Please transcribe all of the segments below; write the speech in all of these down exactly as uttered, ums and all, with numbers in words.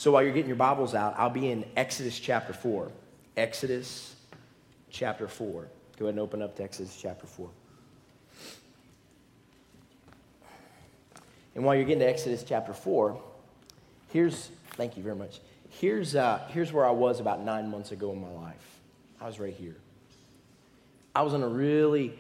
So while you're getting your Bibles out, I'll be in Exodus chapter four. Exodus chapter four. Go ahead and open up to Exodus chapter four. And while you're getting to Exodus chapter four, here's, thank you very much. Here's, uh, here's where I was about nine months ago in my life. I was right here. I was in a really,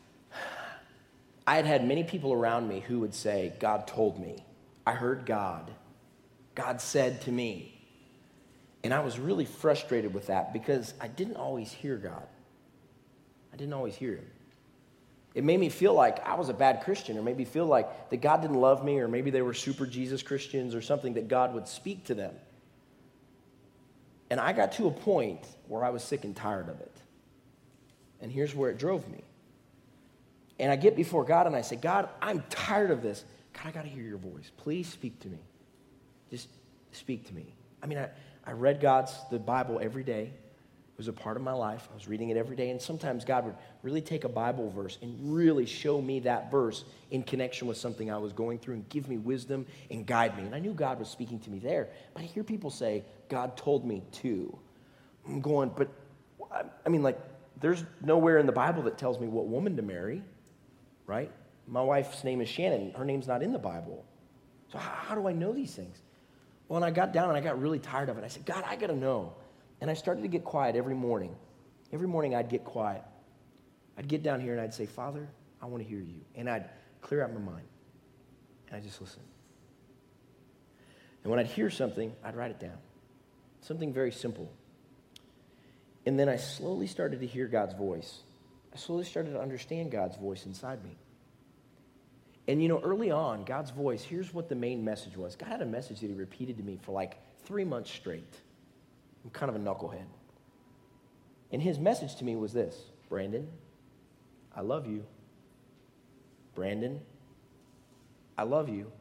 I had had many people around me who would say, God told me. I heard God. God said to me. And I was really frustrated with that because I didn't always hear God. I didn't always hear him. It made me feel like I was a bad Christian, or made me feel like that God didn't love me, or maybe they were super Jesus Christians or something, that God would speak to them. And I got to a point where I was sick and tired of it. And here's where it drove me. And I get before God and I say, God, I'm tired of this. God, I got to hear your voice. Please speak to me. Just speak to me. I mean, I, I read God's, the Bible every day. It was a part of my life. I was reading it every day. And sometimes God would really take a Bible verse and really show me that verse in connection with something I was going through and give me wisdom and guide me. And I knew God was speaking to me there. But I hear people say, God told me to. I'm going, but, I mean, like, there's nowhere in the Bible that tells me what woman to marry, right? My wife's name is Shannon. Her name's not in the Bible. So how, how do I know these things? Well, and I got down and I got really tired of it. I said, God, I got to know. And I started to get quiet every morning. Every morning I'd get quiet. I'd get down here and I'd say, Father, I want to hear you. And I'd clear out my mind. And I'd just listen. And when I'd hear something, I'd write it down. Something very simple. And then I slowly started to hear God's voice. I slowly started to understand God's voice inside me. And you know, early on, God's voice, here's what the main message was. God had a message that he repeated to me for like three months straight. I'm kind of a knucklehead. And his message to me was this: Brandon, I love you. Brandon, I love you.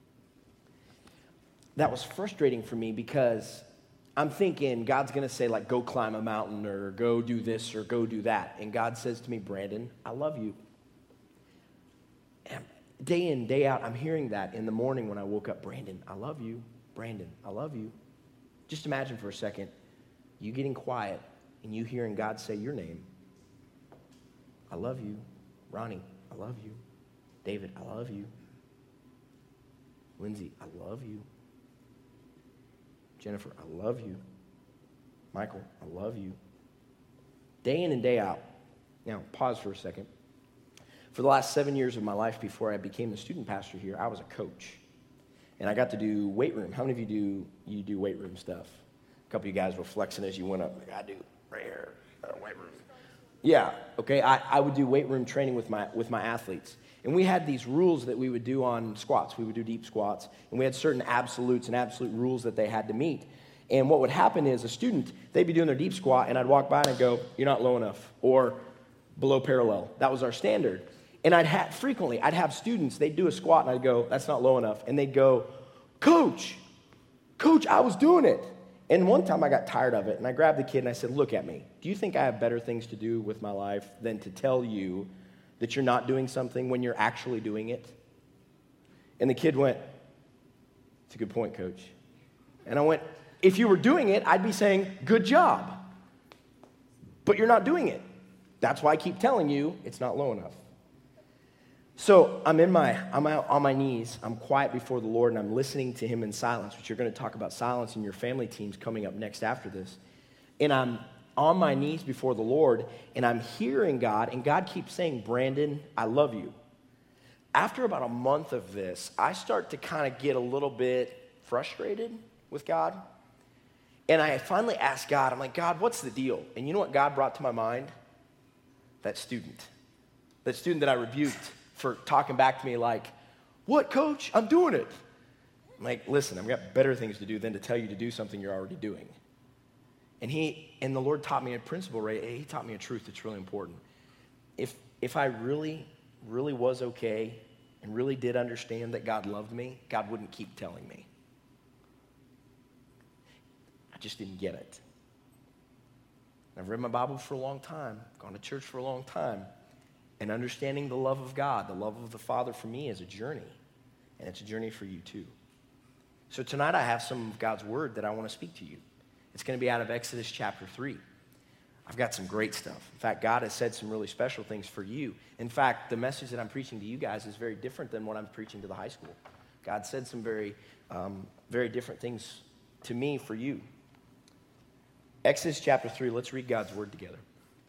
That was frustrating for me because I'm thinking God's going to say, like, go climb a mountain or go do this or go do that. And God says to me, Brandon, I love you. And day in, day out, I'm hearing that in the morning when I woke up. Brandon, I love you. Brandon, I love you. Just imagine for a second, you getting quiet and you hearing God say your name. I love you. Ronnie, I love you. David, I love you. Lindsay, I love you. Jennifer, I love you. Michael, I love you. Day in and day out. Now, pause for a second. For the last seven years of my life before I became the student pastor here, I was a coach. And I got to do weight room. How many of you do you do weight room stuff? A couple of you guys were flexing as you went up. Like, I do right here, uh, weight room. Yeah, okay. I, I would do weight room training with my with my athletes. And we had these rules that we would do on squats. We would do deep squats. And we had certain absolutes and absolute rules that they had to meet. And what would happen is a student, they'd be doing their deep squat, and I'd walk by and I'd go, you're not low enough, or below parallel. That was our standard. And I'd have, frequently, I'd have students, they'd do a squat, and I'd go, that's not low enough. And they'd go, Coach, Coach, I was doing it. And one time I got tired of it, and I grabbed the kid and I said, look at me. Do you think I have better things to do with my life than to tell you that you're not doing something when you're actually doing it? And the kid went, it's a good point, Coach. And I went, if you were doing it, I'd be saying, good job. But you're not doing it. That's why I keep telling you it's not low enough. So I'm in my, I'm out on my knees, I'm quiet before the Lord, and I'm listening to him in silence, which you're going to talk about silence in your family teams coming up next after this. And I'm on my knees before the Lord, and I'm hearing God, and God keeps saying, Brandon, I love you. After about a month of this, I start to kind of get a little bit frustrated with God. And I finally asked God, I'm like, God, what's the deal? And you know what God brought to my mind? That student. That student that I rebuked for talking back to me like, what, Coach? I'm doing it. I'm like, listen, I've got better things to do than to tell you to do something you're already doing. And he, and the Lord taught me a principle, right? He taught me a truth that's really important. If, if I really, really was okay and really did understand that God loved me, God wouldn't keep telling me. I just didn't get it. I've read my Bible for a long time, gone to church for a long time, and understanding the love of God, the love of the Father for me is a journey, and it's a journey for you too. So tonight I have some of God's word that I want to speak to you. It's going to be out of Exodus chapter three. I've got some great stuff. In fact, God has said some really special things for you. In fact, the message that I'm preaching to you guys is very different than what I'm preaching to the high school. God said some very, um, very different things to me for you. Exodus chapter three, let's read God's word together.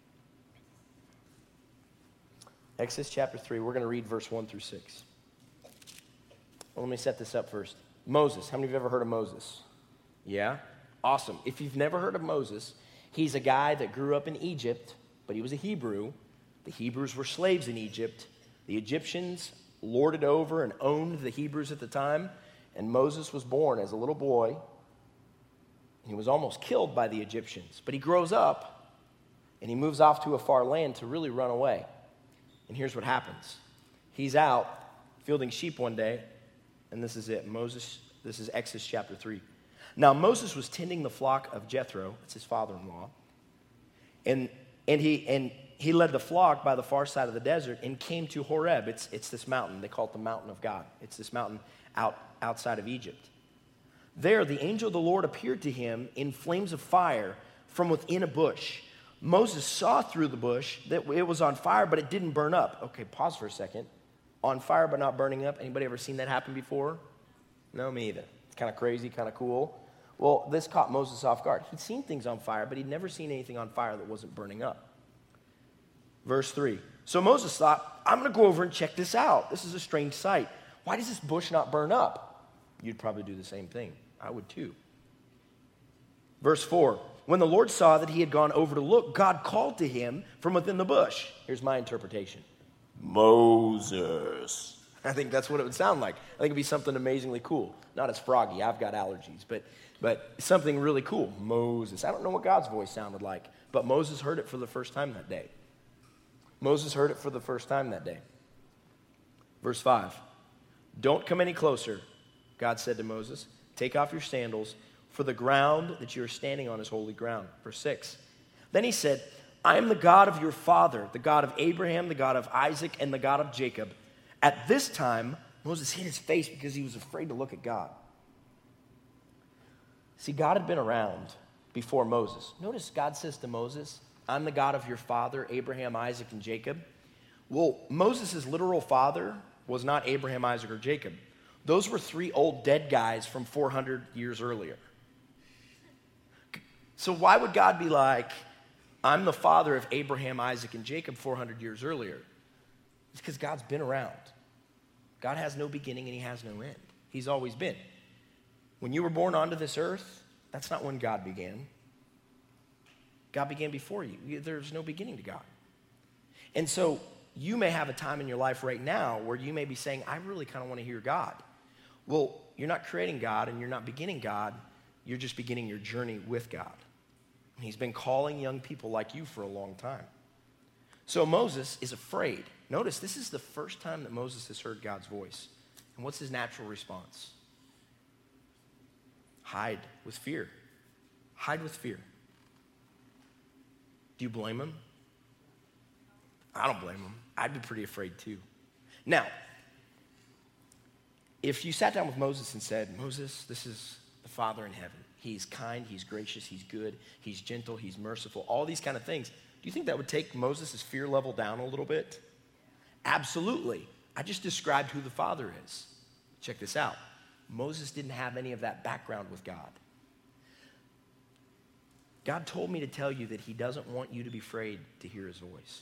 Exodus chapter three, we're going to read verse one through six. Well, let me set this up first. Moses, how many of you have ever heard of Moses? Yeah? Awesome. If you've never heard of Moses, he's a guy that grew up in Egypt, but he was a Hebrew. The Hebrews were slaves in Egypt. The Egyptians lorded over and owned the Hebrews at the time, and Moses was born as a little boy. He was almost killed by the Egyptians, but he grows up, and he moves off to a far land to really run away. And here's what happens. He's out fielding sheep one day, and this is it. Moses, this is Exodus chapter three. Now, Moses was tending the flock of Jethro, that's his father-in-law, and, and, he, and he led the flock by the far side of the desert and came to Horeb. It's, it's this mountain. They call it the mountain of God. It's this mountain out, outside of Egypt. There, the angel of the Lord appeared to him in flames of fire from within a bush. Moses saw through the bush that it was on fire, but it didn't burn up. Okay, pause for a second. On fire, but not burning up. Anybody ever seen that happen before? No, me either. It's kind of crazy, kind of cool. Well, this caught Moses off guard. He'd seen things on fire, but he'd never seen anything on fire that wasn't burning up. Verse three. So Moses thought, I'm going to go over and check this out. This is a strange sight. Why does this bush not burn up? You'd probably do the same thing. I would too. Verse four. When the Lord saw that he had gone over to look, God called to him from within the bush. Here's my interpretation. Moses. I think that's what it would sound like. I think it'd be something amazingly cool. Not as froggy. I've got allergies, but but something really cool. Moses. I don't know what God's voice sounded like, but Moses heard it for the first time that day. Moses heard it for the first time that day. Verse five. Don't come any closer, God said to Moses. Take off your sandals, for the ground that you are standing on is holy ground. Verse six. Then he said, I am the God of your father, the God of Abraham, the God of Isaac, and the God of Jacob. At this time, Moses hid his face because he was afraid to look at God. See, God had been around before Moses. Notice God says to Moses, I'm the God of your father, Abraham, Isaac, and Jacob. Well, Moses' literal father was not Abraham, Isaac, or Jacob. Those were three old dead guys from four hundred years earlier. So why would God be like, I'm the father of Abraham, Isaac, and Jacob four hundred years earlier? It's because God's been around. God has no beginning and he has no end. He's always been. When you were born onto this earth, that's not when God began. God began before you. There's no beginning to God. And so you may have a time in your life right now where you may be saying, I really kind of want to hear God. Well, you're not creating God and you're not beginning God. You're just beginning your journey with God. And he's been calling young people like you for a long time. So Moses is afraid. Notice, this is the first time that Moses has heard God's voice. And what's his natural response? Hide with fear. Hide with fear. Do you blame him? I don't blame him. I'd be pretty afraid too. Now, if you sat down with Moses and said, Moses, this is the Father in heaven. He's kind, he's gracious, he's good, he's gentle, he's merciful, all these kind of things. Do you think that would take Moses' fear level down a little bit? Absolutely. I just described who the Father is. Check this out. Moses didn't have any of that background with God. God told me to tell you that he doesn't want you to be afraid to hear his voice.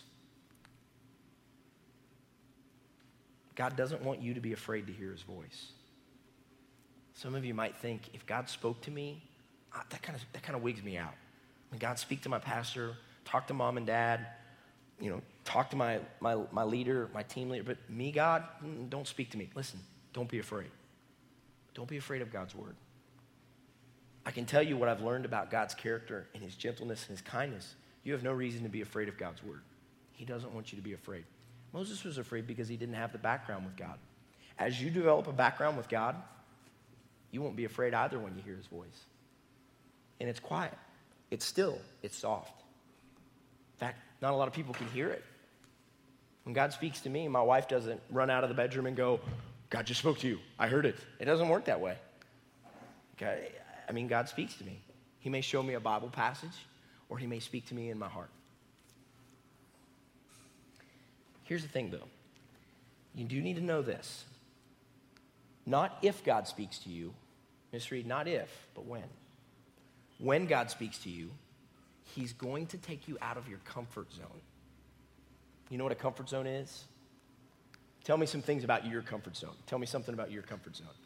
God doesn't want you to be afraid to hear his voice. Some of you might think, if God spoke to me, that kind of that kind of wigs me out. When God speak to my pastor, talk to mom and dad, you know, talk to my, my, my leader, my team leader, but me, God, don't speak to me. Listen, don't be afraid. Don't be afraid of God's word. I can tell you what I've learned about God's character and his gentleness and his kindness. You have no reason to be afraid of God's word. He doesn't want you to be afraid. Moses was afraid because he didn't have the background with God. As you develop a background with God, you won't be afraid either when you hear his voice. And it's quiet. It's still. It's soft. In fact, not a lot of people can hear it. When God speaks to me, my wife doesn't run out of the bedroom and go, God just spoke to you. I heard it. It doesn't work that way. Okay? I mean, God speaks to me. He may show me a Bible passage, or he may speak to me in my heart. Here's the thing, though. You do need to know this. Not if God speaks to you. Just read, not if, but when. When God speaks to you, he's going to take you out of your comfort zone. You know what a comfort zone is? Tell me some things about your comfort zone. Tell me something about your comfort zone.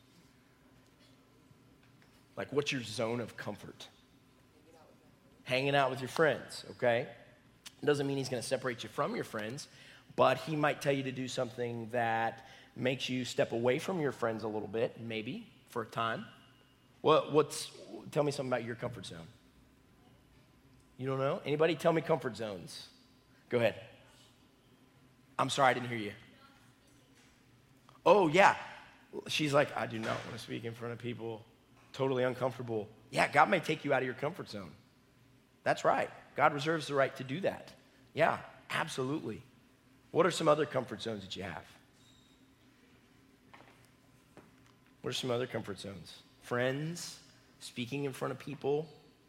Like, what's your zone of comfort? Hanging out with your friends, okay? It doesn't mean he's going to separate you from your friends, but he might tell you to do something that makes you step away from your friends a little bit, maybe, for a time. What, what's, tell me something about your comfort zone. You don't know? Anybody tell me comfort zones? Go ahead. I'm sorry, I didn't hear you. Oh, yeah. She's like, I do not want to speak in front of people. Totally uncomfortable. Yeah, God may take you out of your comfort zone. That's right. God reserves the right to do that. Yeah, absolutely. What are some other comfort zones that you have? What are some other comfort zones? Friends, speaking in front of people.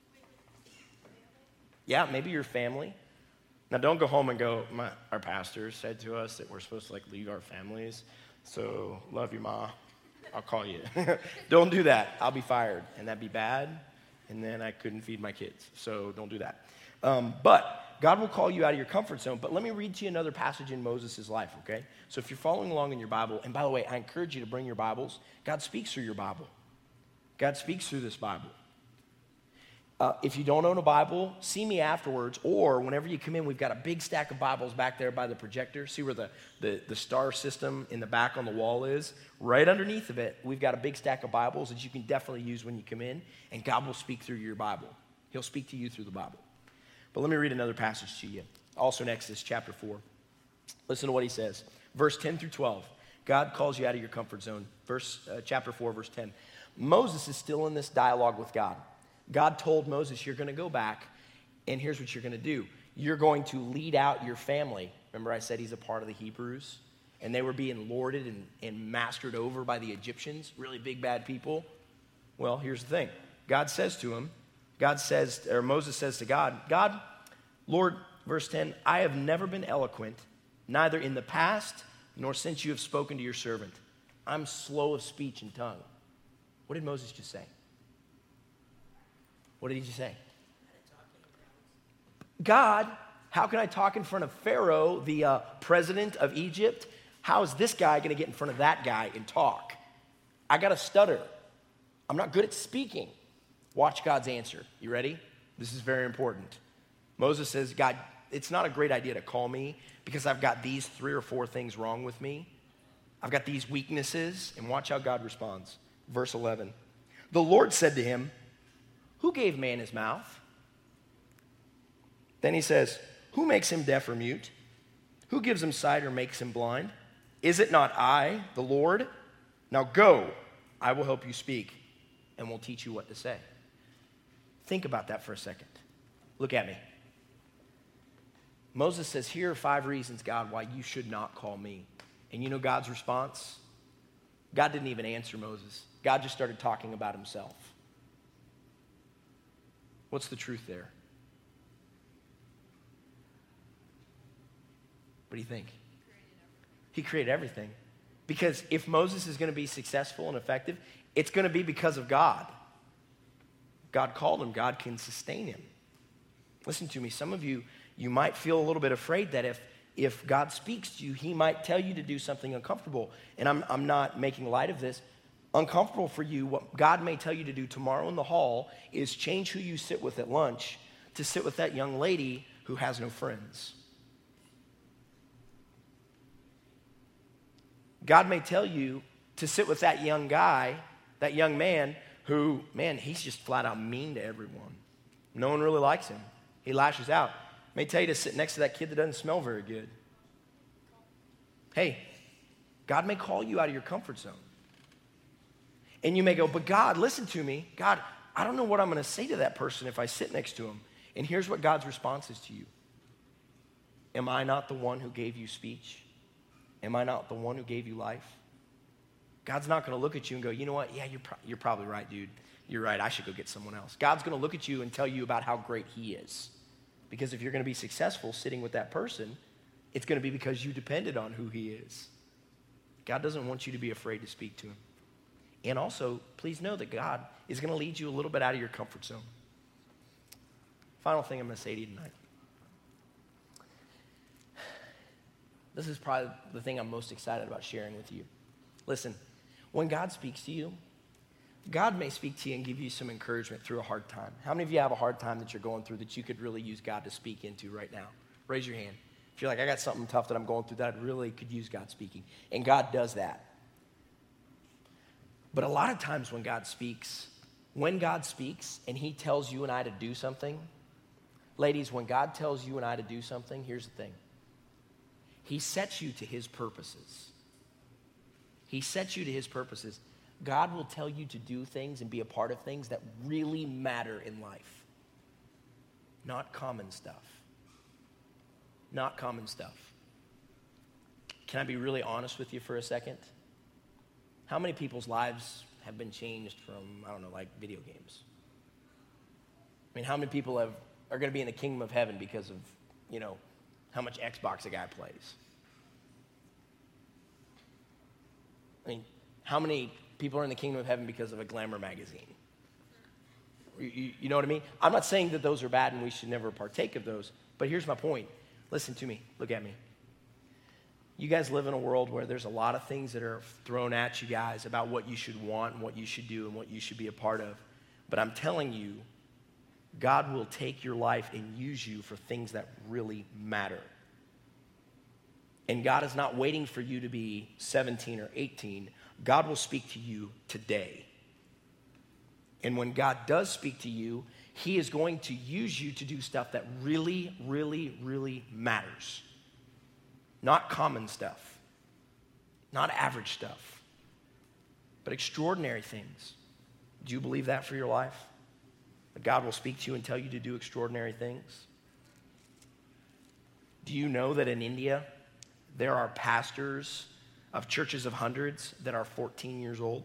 Yeah, maybe your family. Now, don't go home and go, My, our pastor said to us that we're supposed to like leave our families. So, love you, Ma. I'll call you. Don't do that. I'll be fired, and that'd be bad, and then I couldn't feed my kids. So don't do that. Um, but God will call you out of your comfort zone. But let me read to you another passage in Moses' life, okay? So if you're following along in your Bible, and by the way, I encourage you to bring your Bibles. God speaks through your Bible. God speaks through this Bible. Uh, if you don't own a Bible, see me afterwards, or whenever you come in, we've got a big stack of Bibles back there by the projector. See where the, the, the star system in the back on the wall is? Right underneath of it, we've got a big stack of Bibles that you can definitely use when you come in, and God will speak through your Bible. He'll speak to you through the Bible. But let me read another passage to you, also in Exodus chapter four. Listen to what he says. Verse ten through twelve. God calls you out of your comfort zone. Verse uh, chapter four, verse ten. Moses is still in this dialogue with God. God told Moses, you're going to go back, and here's what you're going to do. You're going to lead out your family. Remember I said he's a part of the Hebrews? And they were being lorded and, and mastered over by the Egyptians, really big, bad people. Well, here's the thing. God says to him, God says, or Moses says to God, God, Lord, verse ten, I have never been eloquent, neither in the past nor since you have spoken to your servant. I'm slow of speech and tongue. What did Moses just say? What did he just say? God, how can I talk in front of Pharaoh, the uh, president of Egypt? How is this guy going to get in front of that guy and talk? I got to stutter. I'm not good at speaking. Watch God's answer. You ready? This is very important. Moses says, God, it's not a great idea to call me because I've got these three or four things wrong with me. I've got these weaknesses. And watch how God responds. Verse eleven. The Lord said to him, who gave man his mouth? Then he says, who makes him deaf or mute? Who gives him sight or makes him blind? Is it not I, the Lord? Now go, I will help you speak, and will teach you what to say. Think about that for a second. Look at me. Moses says, here are five reasons, God, why you should not call me. And you know God's response? God didn't even answer Moses. God just started talking about himself. What's the truth there? What do you think? He created everything. Because if Moses is going to be successful and effective, it's going to be because of God. God called him. God can sustain him. Listen to me. Some of you, you might feel a little bit afraid that if, if God speaks to you, he might tell you to do something uncomfortable. And I'm, I'm not making light of this. Uncomfortable for you, what God may tell you to do tomorrow in the hall is change who you sit with at lunch to sit with that young lady who has no friends. God may tell you to sit with that young guy, that young man who, man, he's just flat out mean to everyone. No one really likes him. He lashes out. May tell you to sit next to that kid that doesn't smell very good. Hey, God may call you out of your comfort zone. And you may go, but God, listen to me. God, I don't know what I'm going to say to that person if I sit next to him. And here's what God's response is to you. Am I not the one who gave you speech? Am I not the one who gave you life? God's not going to look at you and go, you know what? Yeah, you're, pro- you're probably right, dude. you're right, I should go get someone else. God's going to look at you and tell you about how great he is. Because if you're going to be successful sitting with that person, it's going to be because you depended on who he is. God doesn't want you to be afraid to speak to him. And also, please know that God is going to lead you a little bit out of your comfort zone. Final thing I'm going to say to you tonight. This is probably the thing I'm most excited about sharing with you. Listen, when God speaks to you, God may speak to you and give you some encouragement through a hard time. How many of you have a hard time that you're going through that you could really use God to speak into right now? Raise your hand. If you're like, I got something tough that I'm going through that I really could use God speaking. And God does that. But a lot of times when God speaks, when God speaks and he tells you and I to do something, ladies, when God tells you and I to do something, here's the thing. He sets you to his purposes. He sets you to his purposes. God will tell you to do things and be a part of things that really matter in life. Not common stuff. Not common stuff. Can I be really honest with you for a second? How many people's lives have been changed from, I don't know, like video games? I mean, how many people have are going to be in the kingdom of heaven because of, you know, how much Xbox a guy plays? I mean, how many people are in the kingdom of heaven because of a glamour magazine? You, you, you know what I mean? I'm not saying that those are bad and we should never partake of those, but here's my point. Listen to me. Look at me. You guys live in a world where there's a lot of things that are thrown at you guys about what you should want and what you should do and what you should be a part of. But I'm telling you, God will take your life and use you for things that really matter. And God is not waiting for you to be seventeen or eighteen. God will speak to you today. And when God does speak to you, he is going to use you to do stuff that really, really, really matters. Not common stuff. Not average stuff. But extraordinary things. Do you believe that for your life? That God will speak to you and tell you to do extraordinary things? Do you know that in India, there are pastors of churches of hundreds that are fourteen years old?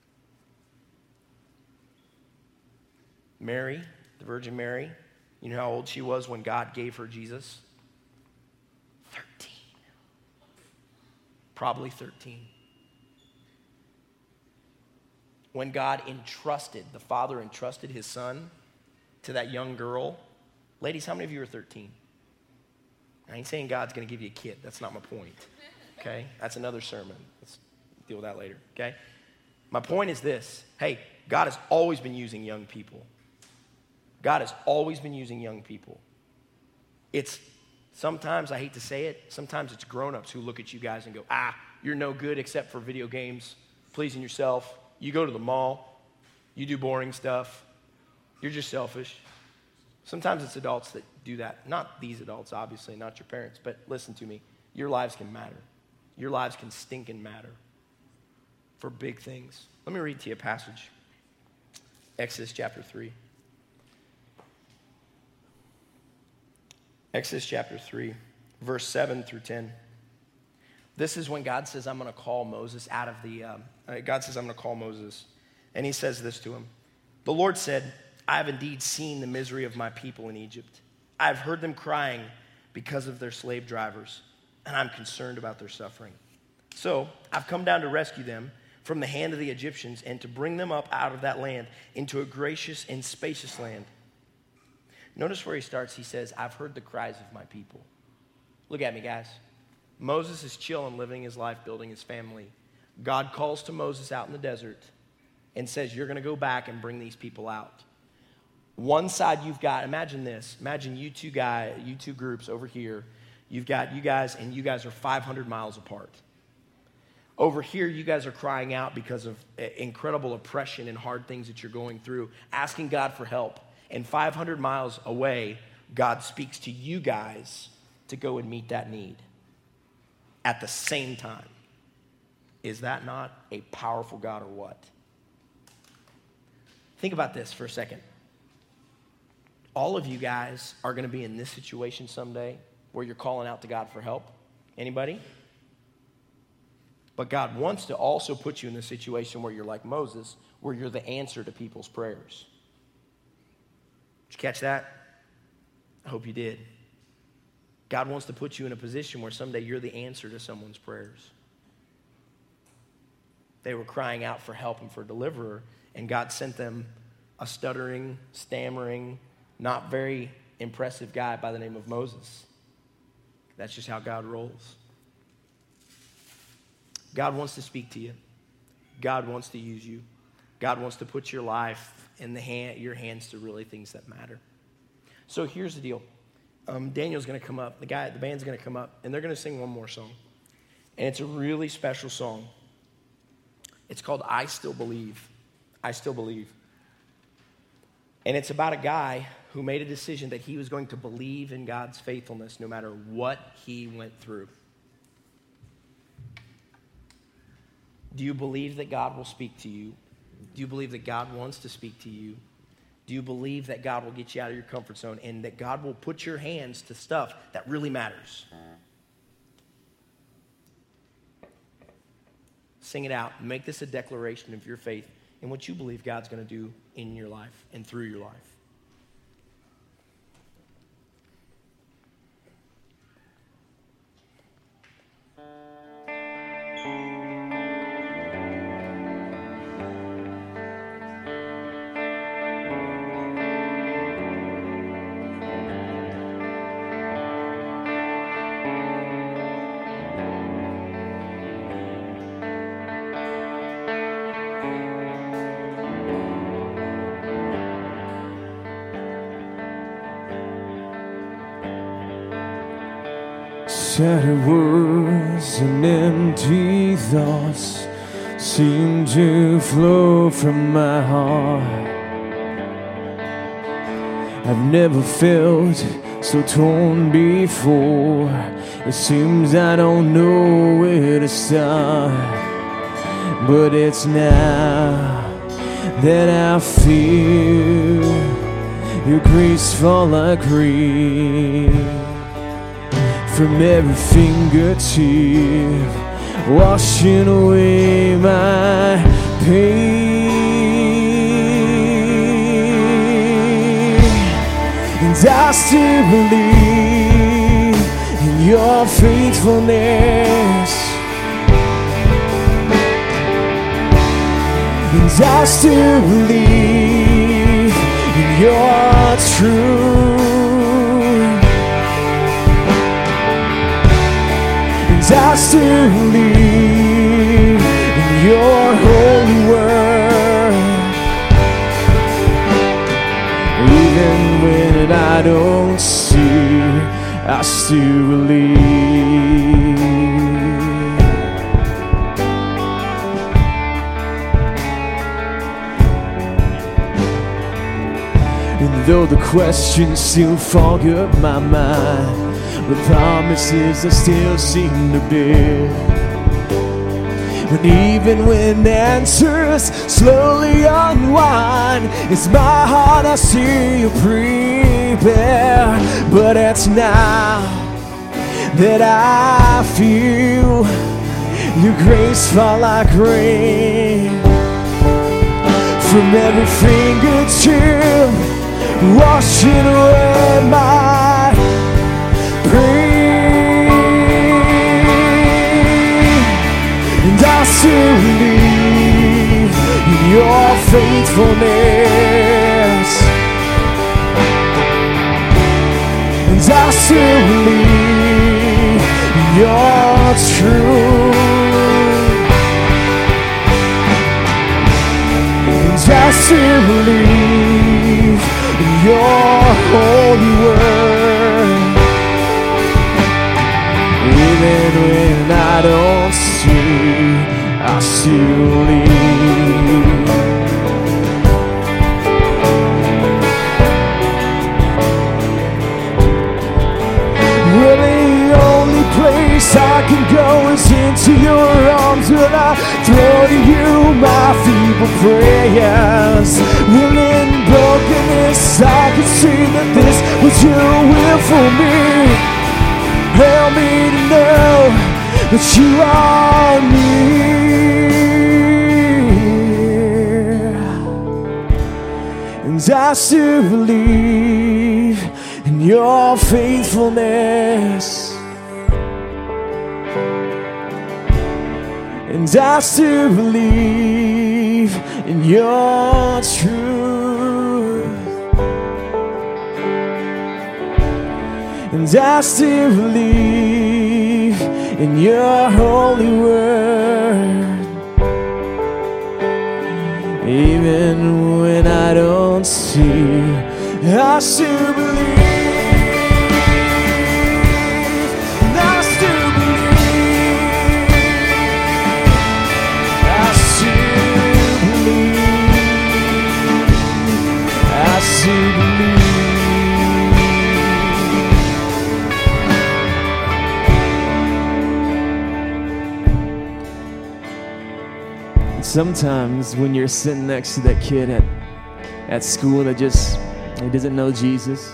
Mary, the Virgin Mary, you know how old she was when God gave her Jesus? thirteen. Probably thirteen. When God entrusted, the Father entrusted his son to that young girl. Ladies, how many of you are thirteen? I ain't saying God's going to give you a kid. That's not my point, okay? That's another sermon. Let's deal with that later, okay? My point is this. Hey, God has always been using young people. God has always been using young people. It's sometimes, I hate to say it, sometimes it's grown-ups who look at you guys and go, ah, you're no good except for video games, pleasing yourself. You go to the mall. You do boring stuff. You're just selfish. Sometimes it's adults that do that. Not these adults, obviously, not your parents. But listen to me. Your lives can matter. Your lives can stink and matter for big things. Let me read to you a passage. Exodus chapter three. Exodus chapter three, verse seven through ten. This is when God says, I'm going to call Moses out of the, um, God says, I'm going to call Moses. And he says this to him. The Lord said, I have indeed seen the misery of my people in Egypt. I have heard them crying because of their slave drivers, and I'm concerned about their suffering. So I've come down to rescue them from the hand of the Egyptians and to bring them up out of that land into a gracious and spacious land. Notice where he starts. He says, I've heard the cries of my people. Look at me, guys. Moses is chilling, living his life, building his family. God calls to Moses out in the desert and says, you're going to go back and bring these people out. One side you've got, imagine this. Imagine you two guys, you two groups over here. You've got you guys, and you guys are five hundred miles apart. Over here, you guys are crying out because of incredible oppression and hard things that you're going through, asking God for help. And five hundred miles away, God speaks to you guys to go and meet that need at the same time. Is that not a powerful God or what? Think about this for a second. All of you guys are going to be in this situation someday where you're calling out to God for help. Anybody? But God wants to also put you in a situation where you're like Moses, where you're the answer to people's prayers. Did you catch that? I hope you did. God wants to put you in a position where someday you're the answer to someone's prayers. They were crying out for help and for a deliverer, and God sent them a stuttering, stammering, not very impressive guy by the name of Moses. That's just how God rolls. God wants to speak to you. God wants to use you. God wants to put your life in the hand, your hands to really things that matter. So here's the deal. Um, Daniel's going to come up. The guy, the band's going to come up, and they're going to sing one more song. And it's a really special song. It's called I Still Believe. I Still Believe. And it's about a guy who made a decision that he was going to believe in God's faithfulness no matter what he went through. Do you believe that God will speak to you? Do you believe that God wants to speak to you? Do you believe that God will get you out of your comfort zone and that God will put your hands to stuff that really matters? Sing it out. Make this a declaration of your faith in what you believe God's going to do in your life and through your life. Shattered words and empty thoughts seem to flow from my heart. I've never felt so torn before. It seems I don't know where to start. But it's now that I feel your grace fall like rain from every fingertip, washing away my pain. And I still believe in your faithfulness, and I still believe in your truth. I still believe in your holy word, even when I don't see, I still believe. And though the questions still fog up my mind, the promises I still seem to bear. And even when answers slowly unwind, it's my heart I see you prepare. But it's now that I feel your grace fall like rain from every fingertip, washing away my and I still believe in your faithfulness, and I still believe in your truth, and I still believe in your holy word. Even when I don't see, I still believe. Well, the only place I can go is into your arms. Will I throw to you my feeble prayers? Well, in brokenness I can see that this was your will for me. Help me to know that you are near. And I still believe in your faithfulness. And I still believe in your truth. And I still believe in your holy word. Even when I don't see, I still believe. Sometimes when you're sitting next to that kid at, at school that just he doesn't know Jesus,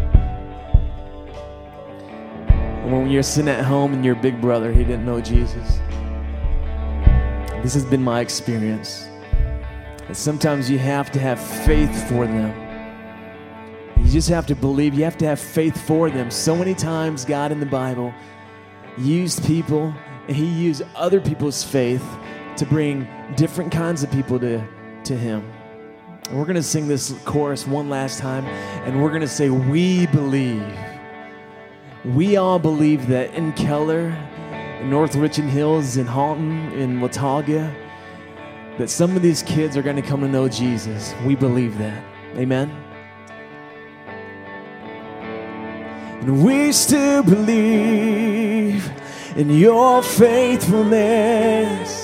or when you're sitting at home and your big brother, he didn't know Jesus. This has been my experience. And sometimes you have to have faith for them. You just have to believe. You have to have faith for them. So many times God in the Bible used people, and he used other people's faith to bring different kinds of people to, to him. And we're going to sing this chorus one last time, and we're going to say, we believe. We all believe that in Keller, in North Richland Hills, in Halton, in Watauga, that some of these kids are going to come to know Jesus. We believe that. Amen? And we still believe in your faithfulness.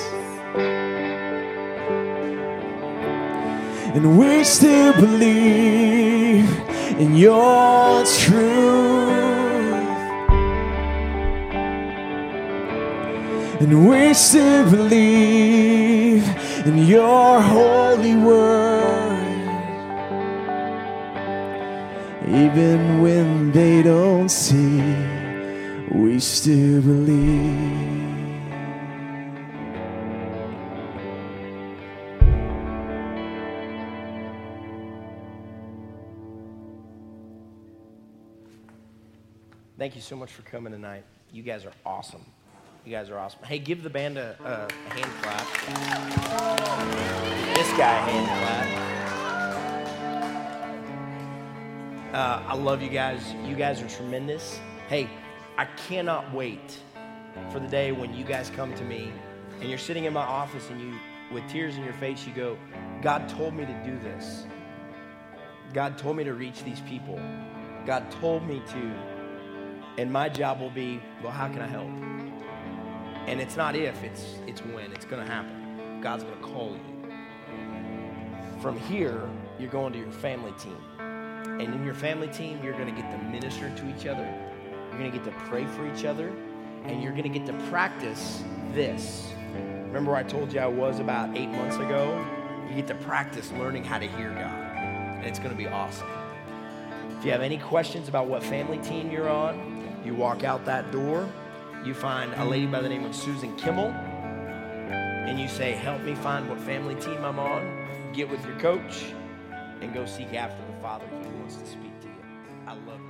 And we still believe in your truth. And we still believe in your holy word. Even when they don't see, we still believe. Thank you so much for coming tonight. You guys are awesome. You guys are awesome. Hey, give the band a, a hand clap. This guy a hand clap. Uh, I love you guys. You guys are tremendous. Hey, I cannot wait for the day when you guys come to me and you're sitting in my office and you, with tears in your face, you go, God told me to do this. God told me to reach these people. God told me to. And my job will be, well, how can I help? And it's not if, it's it's when. It's going to happen. God's going to call you. From here, you're going to your family team. And in your family team, you're going to get to minister to each other. You're going to get to pray for each other. And you're going to get to practice this. Remember where I told you I was about eight months ago? You get to practice learning how to hear God. And it's going to be awesome. If you have any questions about what family team you're on, you walk out that door, you find a lady by the name of Susan Kimmel, and you say, help me find what family team I'm on, get with your coach, and go seek after the Father who wants to speak to you. I love you.